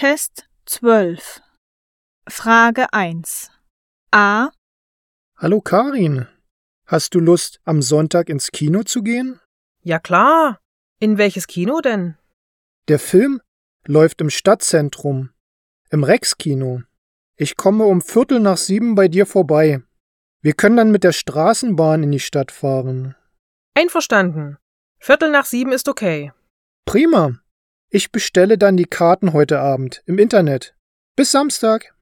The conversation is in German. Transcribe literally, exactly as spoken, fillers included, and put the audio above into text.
Test zwölf. Frage eins. A. Hallo Karin, hast du Lust, am Sonntag ins Kino zu gehen? Ja klar. In welches Kino denn? Der Film läuft im Stadtzentrum, im Rex-Kino. Ich komme um Viertel nach sieben bei dir vorbei. Wir können dann mit der Straßenbahn in die Stadt fahren. Einverstanden. Viertel nach sieben ist okay. Prima. Ich bestelle dann die Karten heute Abend im Internet. Bis Samstag.